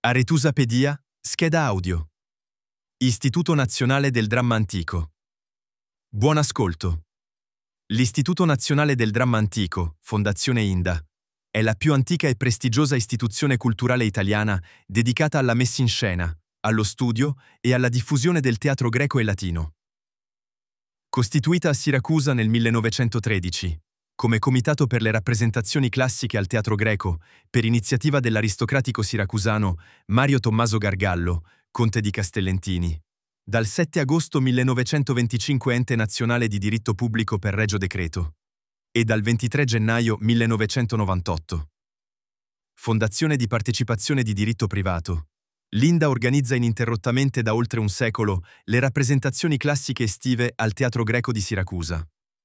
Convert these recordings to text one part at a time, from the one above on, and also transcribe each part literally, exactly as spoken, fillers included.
Aretusapedia, scheda audio. Istituto Nazionale del Dramma Antico. Buon ascolto. L'Istituto Nazionale del Dramma Antico, Fondazione Inda, è la più antica e prestigiosa istituzione culturale italiana dedicata alla messa in scena, allo studio e alla diffusione del teatro greco e latino. Costituita a Siracusa nel millenovecentotredici, come comitato per le rappresentazioni classiche al teatro greco, per iniziativa dell'aristocratico siracusano Mario Tommaso Gargallo, conte di Castellentini, dal sette agosto millenovecentoventicinque ente nazionale di diritto pubblico per regio decreto, e dal ventitré gennaio millenovecentonovantotto. Fondazione di partecipazione di diritto privato, l'Inda organizza ininterrottamente da oltre un secolo le rappresentazioni classiche estive al Teatro Greco di Siracusa.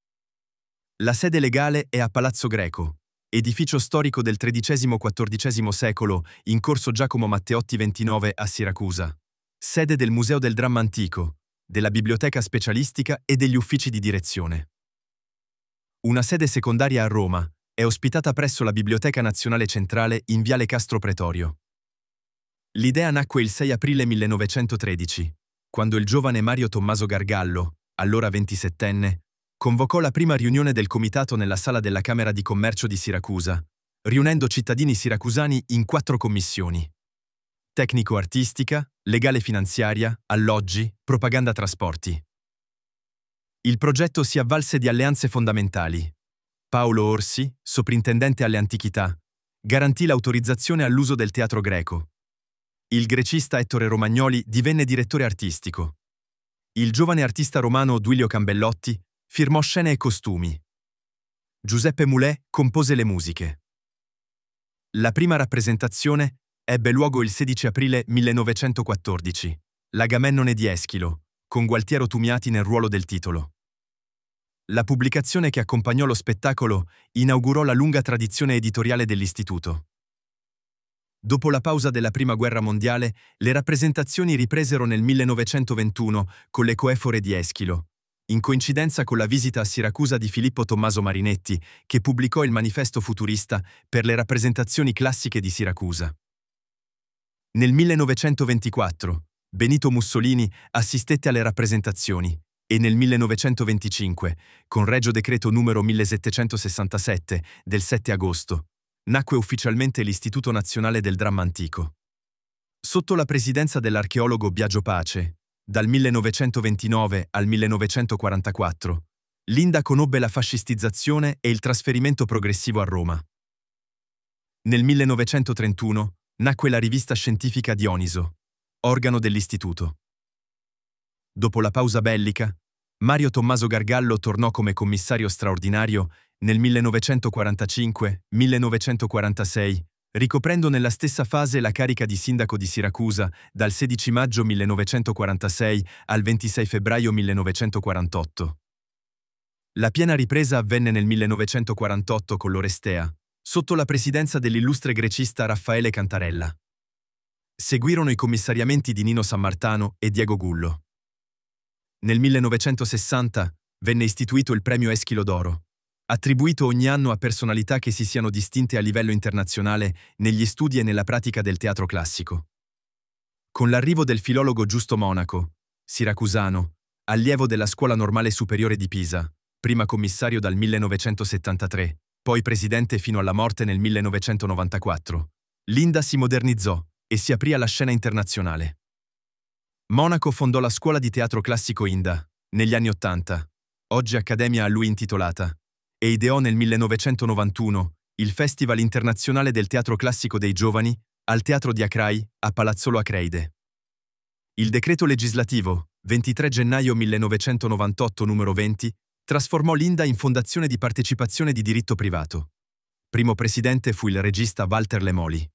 La sede legale è a Palazzo Greco, edificio storico del tredicesimo quattordicesimo secolo in corso Giacomo Matteotti ventinove a Siracusa, sede del Museo del Dramma Antico, della Biblioteca Specialistica e degli uffici di direzione. Una sede secondaria a Roma è ospitata presso la Biblioteca Nazionale Centrale in Viale Castro Pretorio. L'idea nacque il sei aprile millenovecentotredici, quando il giovane Mario Tommaso Gargallo, allora ventisettenne, convocò la prima riunione del comitato nella sala della Camera di Commercio di Siracusa, riunendo cittadini siracusani in quattro commissioni: tecnico-artistica, legale finanziaria, alloggi, propaganda trasporti. Il progetto si avvalse di alleanze fondamentali. Paolo Orsi, soprintendente alle antichità, garantì l'autorizzazione all'uso del teatro greco. Il grecista Ettore Romagnoli divenne direttore artistico. Il giovane artista romano Duilio Cambellotti firmò scene e costumi. Giuseppe Mulè compose le musiche. La prima rappresentazione ebbe luogo il sedici aprile millenovecentoquattordici, l'Agamennone di Eschilo, con Gualtiero Tumiati nel ruolo del titolo. La pubblicazione che accompagnò lo spettacolo inaugurò la lunga tradizione editoriale dell'istituto. Dopo la pausa della Prima Guerra Mondiale, le rappresentazioni ripresero nel millenovecentoventuno con le Coefore di Eschilo, in coincidenza con la visita a Siracusa di Filippo Tommaso Marinetti, che pubblicò il Manifesto Futurista per le rappresentazioni classiche di Siracusa. Nel millenovecentoventiquattro, Benito Mussolini assistette alle rappresentazioni e nel millenovecentoventicinque, con Regio Decreto numero millesettecentosessantasette del sette agosto, nacque ufficialmente l'Istituto Nazionale del Dramma Antico. Sotto la presidenza dell'archeologo Biagio Pace, dal millenovecentoventinove al millenovecentoquarantaquattro, l'Inda conobbe la fascistizzazione e il trasferimento progressivo a Roma. Nel millenovecentotrentuno nacque la rivista scientifica Dioniso, organo dell'istituto. Dopo la pausa bellica, Mario Tommaso Gargallo tornò come commissario straordinario nel millenovecentoquarantacinque millenovecentoquarantasei, ricoprendo nella stessa fase la carica di sindaco di Siracusa dal sedici maggio millenovecentoquarantasei al ventisei febbraio millenovecentoquarantotto. La piena ripresa avvenne nel millenovecentoquarantotto con l'Orestea, sotto la presidenza dell'illustre grecista Raffaele Cantarella. Seguirono i commissariamenti di Nino Sammartano e Diego Gullo. Nel millenovecentosessanta venne istituito il Premio Eschilo d'Oro, attribuito ogni anno a personalità che si siano distinte a livello internazionale negli studi e nella pratica del teatro classico. Con l'arrivo del filologo Giusto Monaco, siracusano, allievo della Scuola Normale Superiore di Pisa, prima commissario dal millenovecentosettantatré, poi presidente fino alla morte nel millenovecentonovantaquattro, l'Inda si modernizzò e si aprì alla scena internazionale. Monaco fondò la Scuola di Teatro Classico Inda, negli anni Ottanta, oggi accademia a lui intitolata, e ideò nel millenovecentonovantuno il Festival Internazionale del Teatro Classico dei Giovani al Teatro di Acrai, a Palazzolo Acreide. Il decreto legislativo, ventitré gennaio millenovecentonovantotto numero venti, trasformò l'Inda in fondazione di partecipazione di diritto privato. Primo presidente fu il regista Walter Lemoli.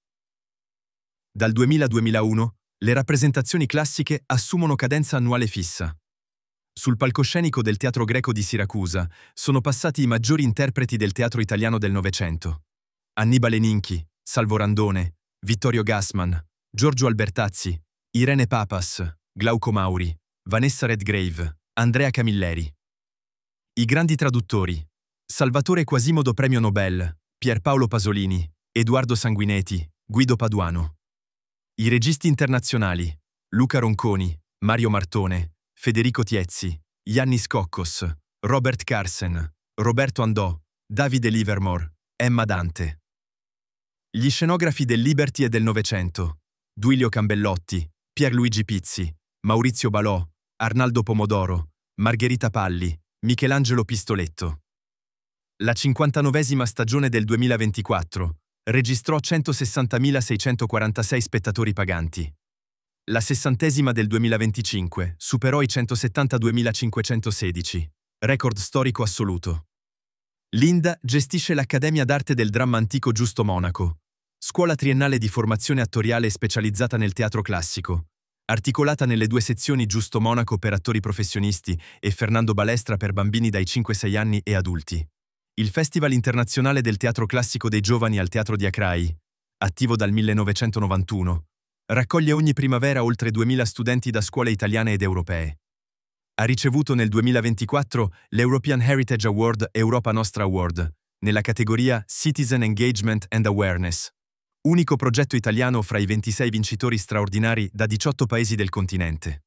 Dal duemila al duemilauno, le rappresentazioni classiche assumono cadenza annuale fissa. Sul palcoscenico del Teatro Greco di Siracusa sono passati i maggiori interpreti del teatro italiano del Novecento: Annibale Ninchi, Salvo Randone, Vittorio Gassman, Giorgio Albertazzi, Irene Papas, Glauco Mauri, Vanessa Redgrave, Andrea Camilleri. I grandi traduttori: Salvatore Quasimodo Premio Nobel, Pierpaolo Pasolini, Edoardo Sanguineti, Guido Paduano. I registi internazionali: Luca Ronconi, Mario Martone, Federico Tiezzi, Yannis Kokkos, Robert Carsen, Roberto Andò, Davide Livermore, Emma Dante. Gli scenografi del Liberty e del Novecento: Duilio Cambellotti, Pierluigi Pizzi, Maurizio Balò, Arnaldo Pomodoro, Margherita Palli, Michelangelo Pistoletto. La cinquantanovesima stagione del duemilaventiquattro registrò centosessantamila-seicentokwarantasei spettatori paganti. La sessantesima del duemilaventicinque superò i centosettantaduemilacinquecentosedici, record storico assoluto. L'Inda gestisce l'Accademia d'Arte del Dramma Antico Giusto Monaco, scuola triennale di formazione attoriale specializzata nel teatro classico, articolata nelle due sezioni Giusto Monaco per attori professionisti e Fernando Balestra per bambini dai cinque sei anni e adulti. Il Festival Internazionale del Teatro Classico dei Giovani al Teatro di Acrai, attivo dal millenovecentonovantuno, raccoglie ogni primavera oltre duemila studenti da scuole italiane ed europee. Ha ricevuto nel duemilaventiquattro l'European Heritage Award Europa Nostra Award, nella categoria Citizen Engagement and Awareness, unico progetto italiano fra i ventisei vincitori straordinari da diciotto paesi del continente.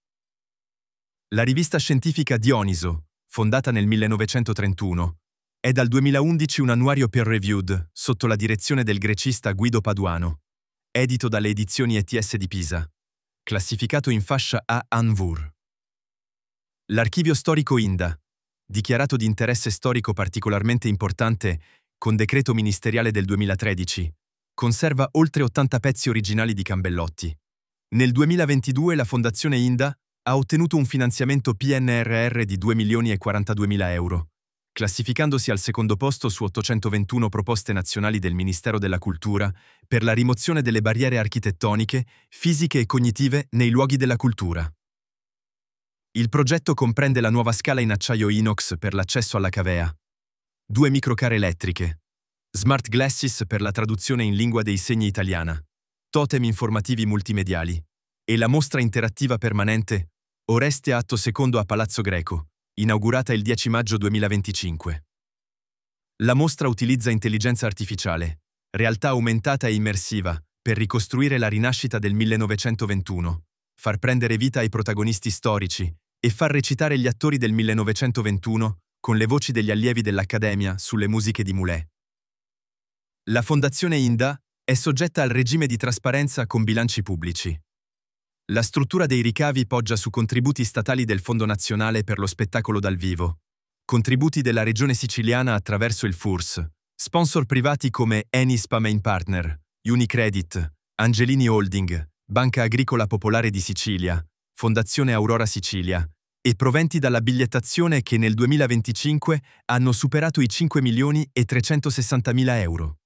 La rivista scientifica Dioniso, fondata nel millenovecentotrentuno, è dal duemilaundici un annuario peer-reviewed sotto la direzione del grecista Guido Paduano, edito dalle edizioni E T S di Pisa, classificato in fascia A Anvur. L'Archivio Storico Inda, dichiarato di interesse storico particolarmente importante con decreto ministeriale del duemilatredici, conserva oltre ottanta pezzi originali di Cambellotti. Nel duemilaventidue la Fondazione Inda ha ottenuto un finanziamento P N R R di due milioni e quarantaduemila euro, classificandosi al secondo posto su ottocentoventuno proposte nazionali del Ministero della Cultura per la rimozione delle barriere architettoniche, fisiche e cognitive nei luoghi della cultura. Il progetto comprende la nuova scala in acciaio inox per l'accesso alla cavea, due microcare elettriche, smart glasses per la traduzione in lingua dei segni italiana, totem informativi multimediali e la mostra interattiva permanente Oreste Atto Secondo a Palazzo Greco, inaugurata il dieci maggio duemilaventicinque. La mostra utilizza intelligenza artificiale, realtà aumentata e immersiva per ricostruire la rinascita del millenovecentoventuno, far prendere vita ai protagonisti storici e far recitare gli attori del millenovecentoventuno con le voci degli allievi dell'Accademia sulle musiche di Moulet. La Fondazione Inda è soggetta al regime di trasparenza con bilanci pubblici. La struttura dei ricavi poggia su contributi statali del Fondo Nazionale per lo Spettacolo dal Vivo, contributi della Regione Siciliana attraverso il F U R S, sponsor privati come Enispa Main Partner, Unicredit, Angelini Holding, Banca Agricola Popolare di Sicilia, Fondazione Aurora Sicilia, e proventi dalla bigliettazione che nel duemilaventicinque hanno superato i cinque milioni e trecentosessantamila euro.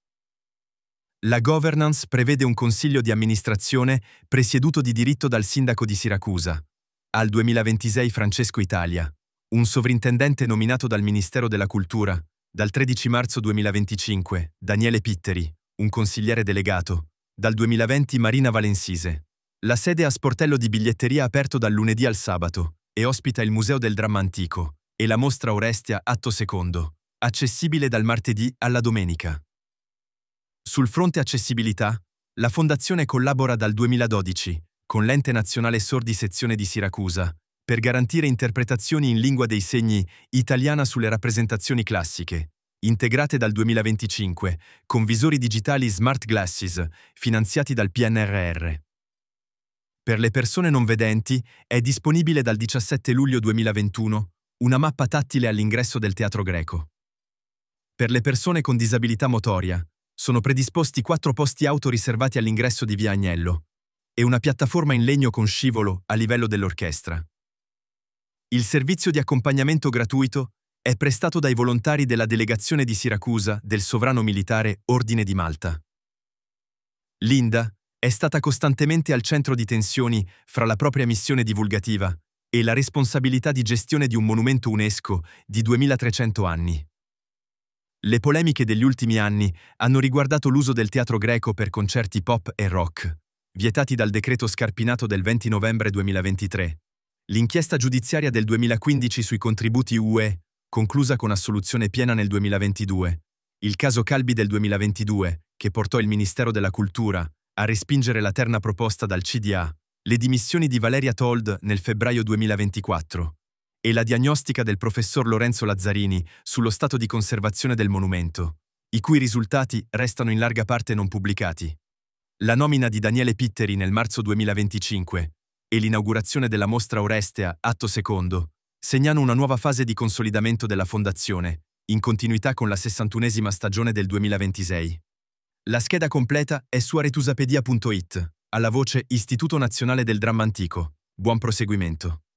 La governance prevede un consiglio di amministrazione presieduto di diritto dal sindaco di Siracusa, al duemilaventisei Francesco Italia, un sovrintendente nominato dal Ministero della Cultura, dal tredici marzo duemilaventicinque, Daniele Pitteri, un consigliere delegato, dal duemilaventi Marina Valensise. La sede a sportello di biglietteria aperto dal lunedì al sabato e ospita il Museo del Dramma Antico e la mostra Orestia Atto Secondo, accessibile dal martedì alla domenica. Sul fronte accessibilità, la Fondazione collabora dal duemiladodici con l'Ente Nazionale Sordi Sezione di Siracusa per garantire interpretazioni in lingua dei segni italiana sulle rappresentazioni classiche, integrate dal duemilaventicinque con visori digitali Smart Glasses finanziati dal P N R R. Per le persone non vedenti è disponibile dal diciassette luglio duemilaventuno una mappa tattile all'ingresso del Teatro Greco. Per le persone con disabilità motoria sono predisposti quattro posti auto riservati all'ingresso di Via Agnello e una piattaforma in legno con scivolo a livello dell'orchestra. Il servizio di accompagnamento gratuito è prestato dai volontari della delegazione di Siracusa del Sovrano Militare Ordine di Malta. L'Inda è stata costantemente al centro di tensioni fra la propria missione divulgativa e la responsabilità di gestione di un monumento UNESCO di duemilatrecento anni. Le polemiche degli ultimi anni hanno riguardato l'uso del teatro greco per concerti pop e rock, vietati dal decreto Scarpinato del venti novembre duemilaventitré, l'inchiesta giudiziaria del duemilaquindici sui contributi U E, conclusa con assoluzione piena nel duemilaventidue, il caso Calbi del duemilaventidue, che portò il Ministero della Cultura a respingere la terna proposta dal C D A, le dimissioni di Valeria Told nel febbraio duemilaventiquattro e la diagnostica del professor Lorenzo Lazzarini sullo stato di conservazione del monumento, i cui risultati restano in larga parte non pubblicati. La nomina di Daniele Pitteri nel marzo duemilaventicinque e l'inaugurazione della mostra Orestea, atto secondo, segnano una nuova fase di consolidamento della fondazione, in continuità con la sessantunesima stagione del duemilaventisei. La scheda completa è su aretusapedia punto it, alla voce Istituto Nazionale del Dramma Antico. Buon proseguimento.